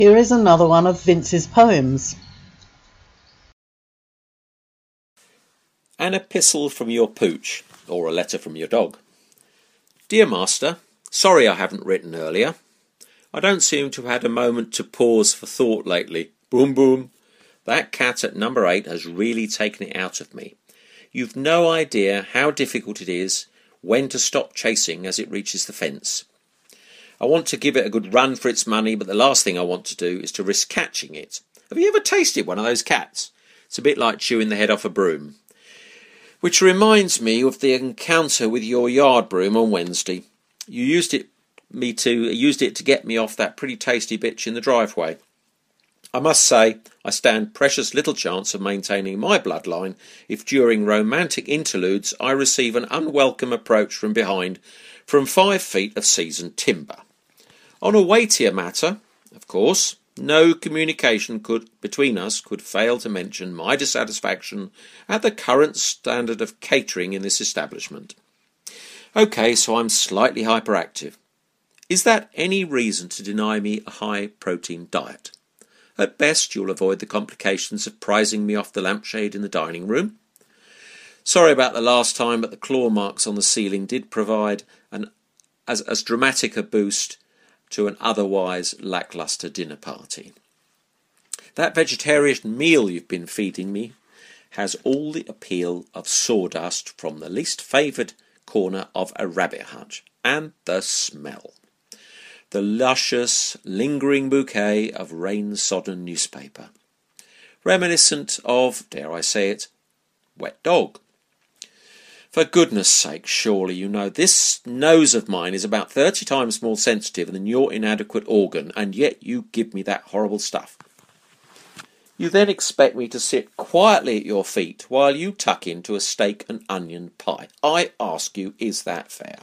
Here is another one of Vince's poems. An epistle from your pooch, or a letter from your dog. Dear Master, sorry I haven't written earlier. I don't seem to have had a moment to pause for thought lately. Boom boom. That cat at number 8 has really taken it out of me. You've no idea how difficult it is when to stop chasing as it reaches the fence. I want to give it a good run for its money, but the last thing I want to do is to risk catching it. Have you ever tasted one of those cats? It's a bit like chewing the head off a broom. Which reminds me of the encounter with your yard broom on Wednesday. You used it to get me off that pretty tasty bitch in the driveway. I must say, I stand precious little chance of maintaining my bloodline if during romantic interludes I receive an unwelcome approach from behind from 5 feet of seasoned timber. On a weightier matter, of course, no communication between us could fail to mention my dissatisfaction at the current standard of catering in this establishment. OK, so I'm slightly hyperactive. Is that any reason to deny me a high-protein diet? At best, you'll avoid the complications of prizing me off the lampshade in the dining room. Sorry about the last time, but the claw marks on the ceiling did provide as dramatic a boost to an otherwise lacklustre dinner party. That vegetarian meal you've been feeding me has all the appeal of sawdust from the least favoured corner of a rabbit hutch, and the smell. The luscious, lingering bouquet of rain-sodden newspaper. Reminiscent of, dare I say it, wet dog. For goodness sake, surely you know this nose of mine is about 30 times more sensitive than your inadequate organ, and yet you give me that horrible stuff. You then expect me to sit quietly at your feet while you tuck into a steak and onion pie. I ask you, is that fair?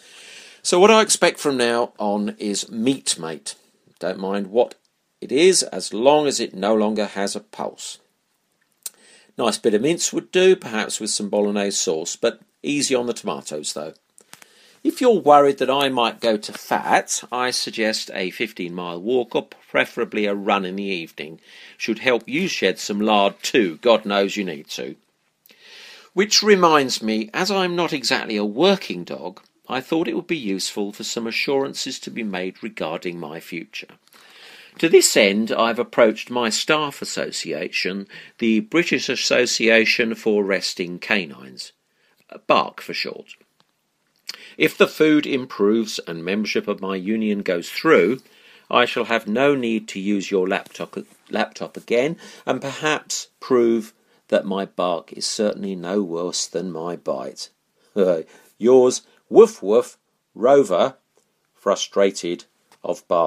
So what I expect from now on is meat, mate. Don't mind what it is, as long as it no longer has a pulse. Nice bit of mince would do, perhaps with some bolognese sauce, but easy on the tomatoes, though. If you're worried that I might go to fat, I suggest a 15-mile walk, or preferably a run in the evening. Should help you shed some lard too, God knows you need to. Which reminds me, as I'm not exactly a working dog, I thought it would be useful for some assurances to be made regarding my future. To this end, I've approached my staff association, the British Association for Resting Canines, BARC for short. If the food improves and membership of my union goes through, I shall have no need to use your laptop again, and perhaps prove that my bark is certainly no worse than my bite. Yours, Woof Woof, Rover, frustrated of bark.